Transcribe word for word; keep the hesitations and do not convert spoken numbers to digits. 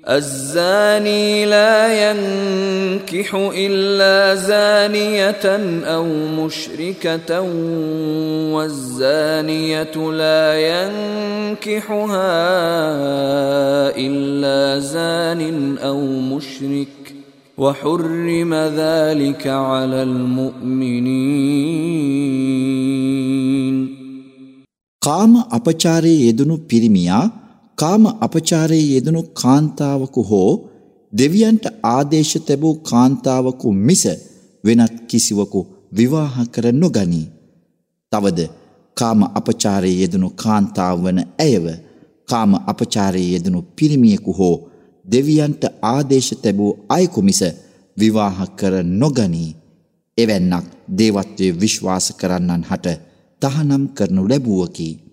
الزاني لا ينكح إلا زانية أو مشركة والزانية لا ينكحها إلا زان أو مشرك وحرم ذلك على المؤمنين. කාම අපචාරයේ යෙදුණු පිරිමියා කාම අපචාරයේ යෙදුණු කාන්තාවකු හෝ දෙවියන්ට ආදේශ තැබූ කාන්තාවකු මිස වෙනත් කිසිවකු විවාහ කර නොගනී. තවද කාම අපචාරයේ යෙදුණු කාන්තාව වන ඇයව කාම අපචාරයේ යෙදුණු පිරිමියෙකු හෝ දෙවියන්ට ආදේශ තැබූ අයෙකු මිස විවාහ කර නොගනී. එවැන්නක් දේවත්වයේ විශ්වාස කරන්නන් හට තහනම් කරනු ලැබුවකි.